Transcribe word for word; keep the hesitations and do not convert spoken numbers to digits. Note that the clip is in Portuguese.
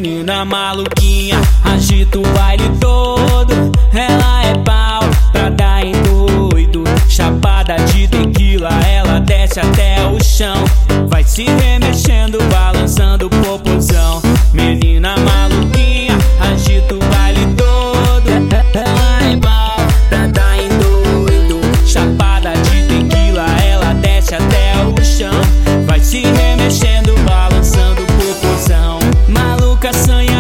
Menina maluquinha, agita o baile todo. Ela é pau pra dar em doido. Chapada de tequila, ela desce até o chão. Vai se remexendo, balançando o popozão. Menina maluquinha, agita o baile todo. Ela é pau pra dar em doido. Chapada de tequila, ela desce até o chão. Vai se remexendo, balançando o popozão. Maluca, sanha